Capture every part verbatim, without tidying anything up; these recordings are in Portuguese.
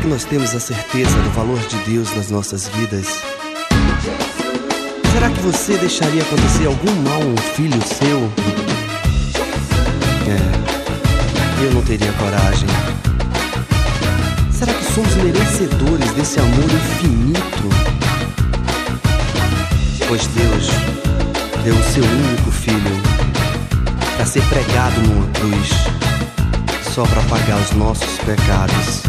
que nós temos a certeza do valor de Deus nas nossas vidas? Será que você deixaria acontecer algum mal a um filho seu? É, eu não teria coragem. Será que somos merecedores desse amor infinito? Pois Deus deu o seu único filho para ser pregado numa cruz, só para pagar os nossos pecados.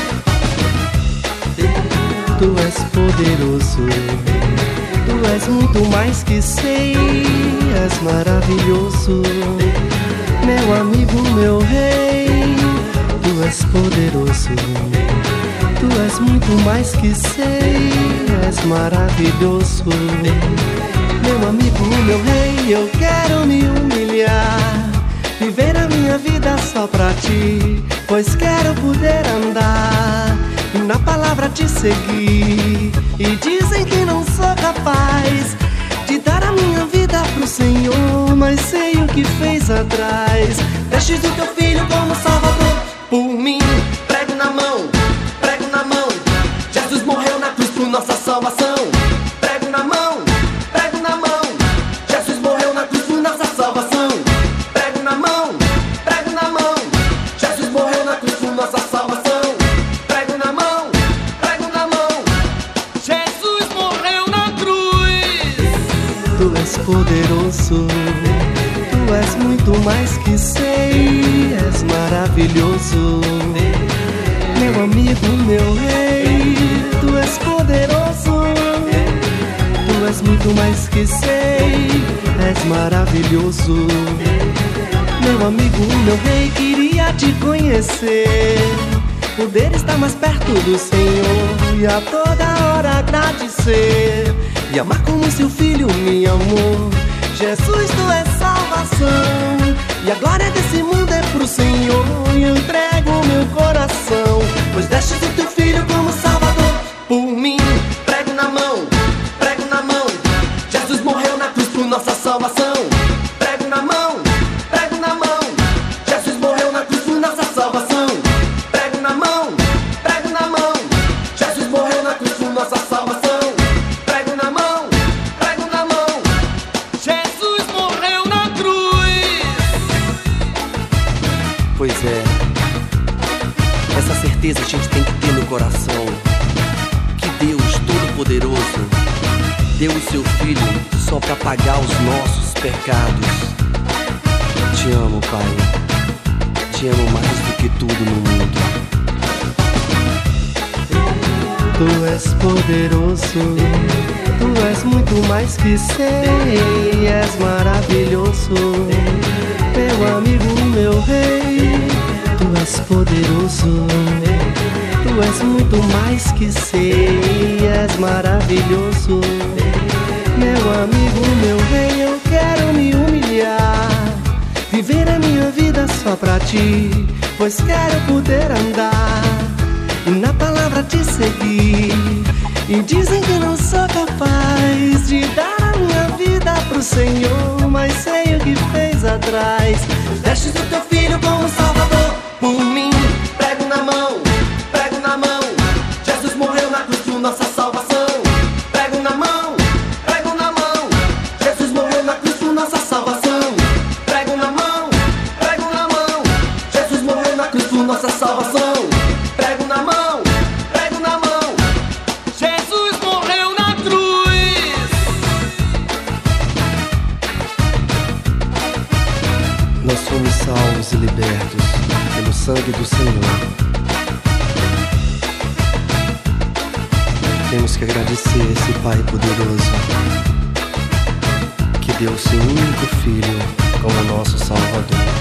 Tu és poderoso, tu és muito mais que sei, és maravilhoso, meu amigo, meu rei. Tu és poderoso, tu és muito mais que sei, és maravilhoso, meu amigo, meu rei. Eu quero me humilhar, viver a minha vida só pra ti, pois quero poder andar e na palavra te seguir. E dizem que não sou capaz de dar a minha vida pro Senhor, mas sei o que fez atrás. Deixes o teu filho como salvador por mim. Prego na mão, prego na mão, Jesus morreu na cruz por nossa salvação. Prego na mão, prego na mão, Jesus morreu na cruz por nossa salvação. Prego na mão, prego na mão, Jesus morreu na cruz por nossa salvação. Prego na mão, prego na mão, Jesus morreu na cruz. Tu és poderoso, tu és muito mais que sei, és maravilhoso, meu amigo, meu rei. Tu és poderoso, tu és muito mais que sei, és maravilhoso, meu amigo, meu rei. Queria te conhecer, poder estar mais perto do Senhor e a toda hora agradecer e amar como seu filho me amou. Jesus, tu és salvação, e a glória desse mundo é pro Senhor. E eu entrego o meu coração, pois destes o teu filho como salvador por mim. Prego na mão, prego na mão, Jesus morreu na cruz por nossa salvação. Prego na mão, prego na mão, Jesus morreu na cruz por nossa salvação. Prego na mão, prego na mão, Jesus morreu na cruz por nossa salvação. Prego na mão, prego na mão, Jesus morreu na cruz. Pois é, essa certeza a gente tem que ter no coração, que Deus Todo-Poderoso deu o seu Filho só para pagar os nossos pecados. Te amo, Pai, te amo mais do que tudo no mundo. Tu és poderoso, tu és muito mais que sei, és maravilhoso, meu amigo, meu rei. Tu és poderoso, tu és muito mais que sei, és maravilhoso, meu amigo, meu rei. Eu quero me humilhar, viver a minha vida só pra ti, pois quero poder andar e na palavra te seguir. E dizem que não sou capaz de dar a minha vida pro Senhor, mas sei o que fez atrás. Destes o teu filho como salvador por mim. Prego na mão, prego na mão, Jesus morreu na cruz por nossa salvação. Prego na mão, prego na mão, Jesus morreu na cruz por nossa salvação. Prego na mão, prego na mão, Jesus morreu na cruz por nossa salvação. Prego na mão, prego na mão, Jesus morreu na cruz. Nós somos salvos e libertos pelo sangue do Senhor. Temos que agradecer esse Pai poderoso que deu o seu único Filho como nosso Salvador.